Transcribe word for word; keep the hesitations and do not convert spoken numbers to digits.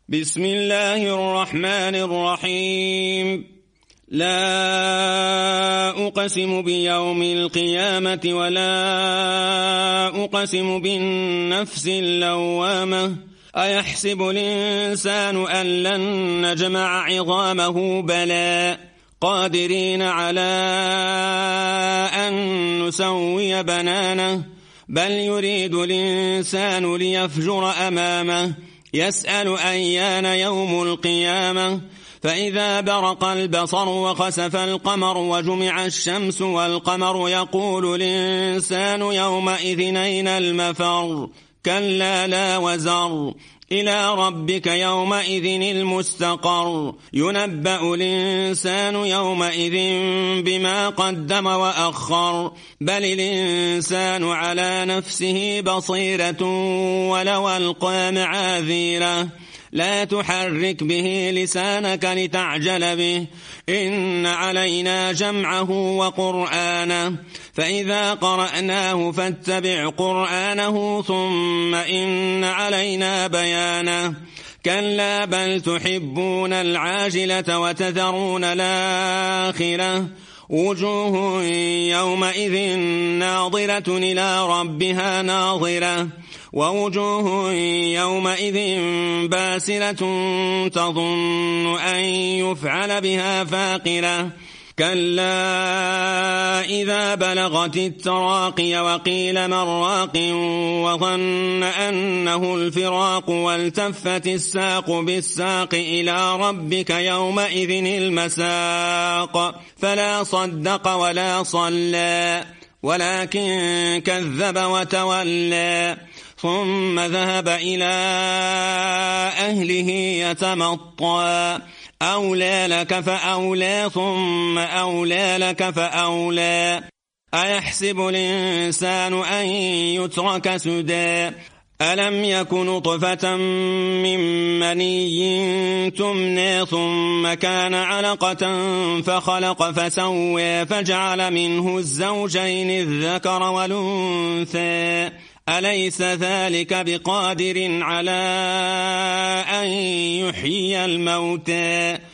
بسم الله الرحمن الرحيم. لا أقسم بيوم القيامة ولا أقسم بالنفس اللوامة أيحسب الإنسان أن لن نجمع عظامه بلى قادرين على أن نسوي بنانه بل يريد الإنسان ليفجر أمامه يسأل أيان يوم القيامة فإذا برق البصر وخسف القمر وجمع الشمس والقمر يقول الإنسان يومئذ أين المفر كلا لا وزر إلى ربك يومئذ المستقر ينبأ الإنسان يومئذ بما قدم وأخر بل الإنسان على نفسه بصيرة ولو ألقى معاذيره لا تحرك به لسانك لتعجل به إن علينا جمعه وقرآنه فإذا قرأناه فاتبع قرآنه ثم إن علينا بيانه كلا بل تحبون العاجلة وتذرون الآخرة وجوه يومئذ ناظرة إلى ربها ناظرة ووجوه يومئذ باسرة تظن أن يفعل بها فاقرة كلا إذا بلغت التراقي وقيل من راق وظن أنه الفراق والتفت الساق بالساق إلى ربك يومئذ المساق فلا صدق ولا صلى ولكن كذب وتولى ثم ذهب إلى أهله يتمطى أولى لك فأولى ثم أولى لك فأولى أيحسب الإنسان أن يترك سدى ألم يكن نطفة من مني تمنى ثم كان علقة فخلق فسوى فجعل منه الزوجين الذكر والأنثى أليس ذلك بقادر على أن يحيي الموتى